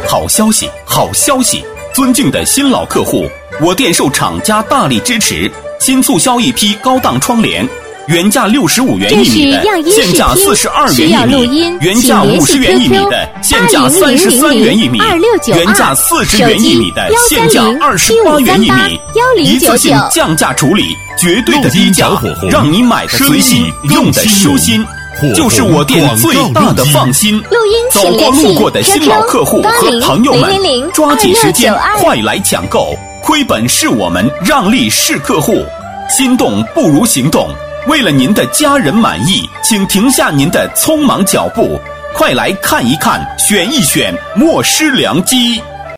好消息，好消息！尊敬的新老客户，我店受厂家大力支持，新促销一批高档窗帘，原价65元一米的，现价42元一米；原价50元一米的，现价33元一米；原价40元一米的，现价28元一米。一次性降价处理，绝对的低价，让你买的随心，用的舒心。就是我店最大的放心。走过路过的新老客户和朋友们，抓紧时间，快来抢购！亏本是我们，让利是客户。心动不如行动，为了您的家人满意，请停下您的匆忙脚步，快来看一看，选一选，莫失良机。